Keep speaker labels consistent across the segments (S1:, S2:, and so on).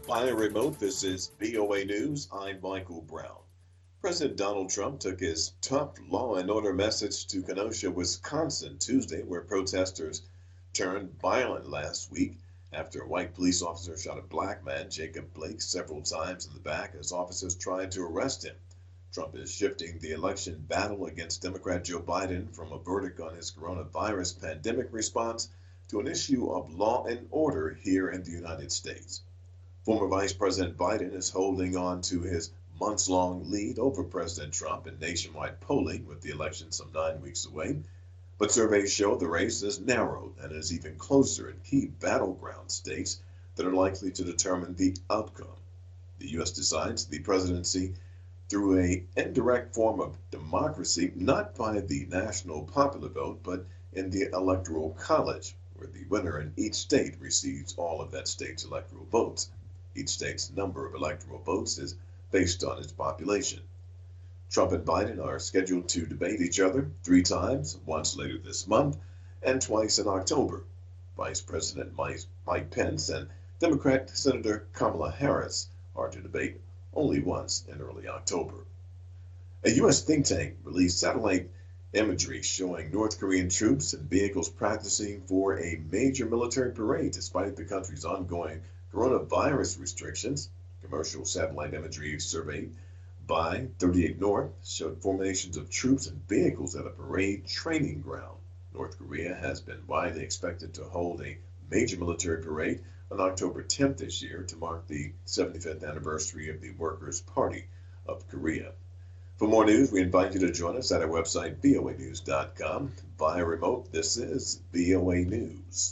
S1: Via remote, this is VOA News. I'm Michael Brown. President Donald Trump took his tough law and order message to Kenosha, Wisconsin Tuesday, where protesters turned violent last week after a white police officer shot a black man, Jacob Blake, several times in the back as officers tried to arrest him. Trump is shifting the election battle against Democrat Joe Biden from a verdict on his coronavirus pandemic response to an issue of law and order here in the United States. Former Vice President Biden is holding on to his months-long lead over President Trump in nationwide polling, with the election some 9 weeks away. But surveys show the race is narrowed and is even closer in key battleground states that are likely to determine the outcome. The U.S. decides the presidency through an indirect form of democracy, not by the national popular vote, but in the Electoral College, where the winner in each state receives all of that state's electoral votes. Each state's number of electoral votes is based on its population. Trump and Biden are scheduled to debate each other 3 times, once later this month and twice in October. Vice President Mike Pence and Democrat Senator Kamala Harris are to debate only once in early October. A U.S. think tank released satellite imagery showing North Korean troops and vehicles practicing for a major military parade despite the country's ongoing coronavirus restrictions. Commercial satellite imagery surveyed by 38 North showed formations of troops and vehicles at a parade training ground. North Korea has been widely expected to hold a major military parade on October 10th this year to mark the 75th anniversary of the Workers' Party of Korea. For more news, we invite you to join us at our website, voanews.com. Via remote, this is VOA News.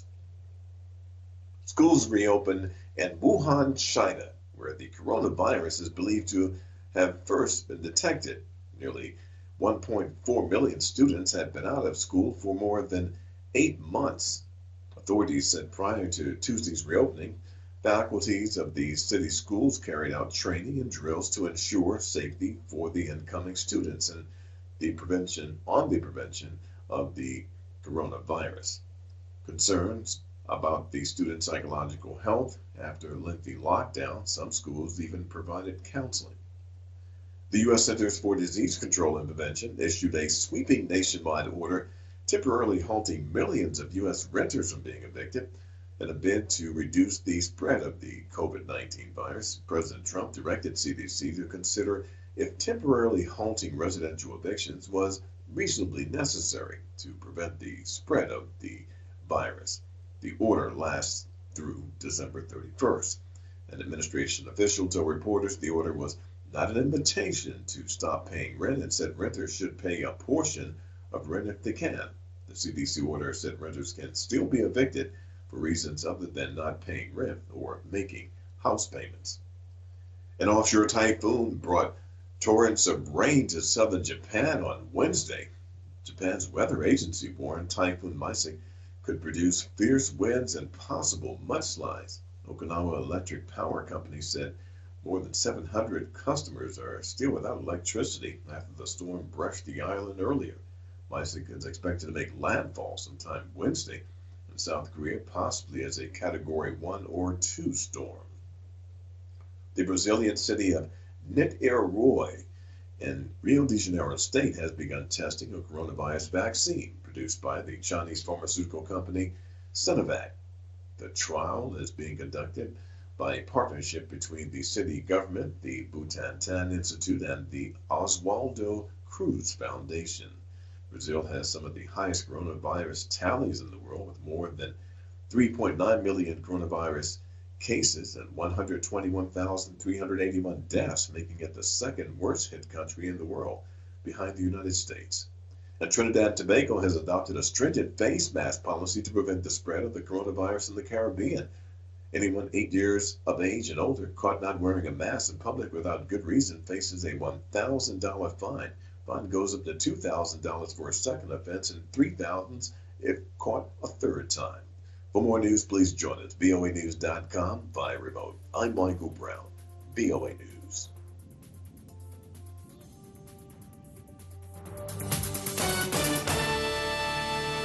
S1: Schools reopen in Wuhan, China, where the coronavirus is believed to have first been detected. Nearly 1.4 million students had been out of school for more than 8 months. Authorities said prior to Tuesday's reopening, faculties of the city schools carried out training and drills to ensure safety for the incoming students and the prevention of the coronavirus. Concerns about the students' psychological health after a lengthy lockdown, some schools even provided counseling. The U.S. Centers for Disease Control and Prevention issued a sweeping nationwide order temporarily halting millions of U.S. renters from being evicted in a bid to reduce the spread of the COVID-19 virus. President Trump directed CDC to consider if temporarily halting residential evictions was reasonably necessary to prevent the spread of the virus. The order lasts through December 31st. An administration official told reporters the order was not an invitation to stop paying rent and said renters should pay a portion of rent if they can. The CDC order said renters can still be evicted for reasons other than not paying rent or making house payments. An offshore typhoon brought torrents of rain to southern Japan on Wednesday. Japan's weather agency warned Typhoon Maisik could produce fierce winds and possible mudslides. Okinawa Electric Power Company said more than 700 customers are still without electricity after the storm brushed the island earlier. Maisik is expected to make landfall sometime Wednesday in South Korea, possibly as a Category 1 or 2 storm. The Brazilian city of Niterói in Rio de Janeiro state has begun testing a coronavirus vaccine produced by the Chinese pharmaceutical company Sinovac. The trial is being conducted by a partnership between the city government, the Butantan Institute, and the Oswaldo Cruz Foundation. Brazil has some of the highest coronavirus tallies in the world, with more than 3.9 million coronavirus cases and 121,381 deaths, making it the second worst hit country in the world, behind the United States. And Trinidad and Tobago has adopted a stringent face mask policy to prevent the spread of the coronavirus in the Caribbean. Anyone 8 years of age and older caught not wearing a mask in public without good reason faces a $1,000 fine. Fine goes up to $2,000 for a second offense and $3,000 if caught a third time. For more news, please join us, voanews.com, via remote. I'm Michael Brown, VOA News.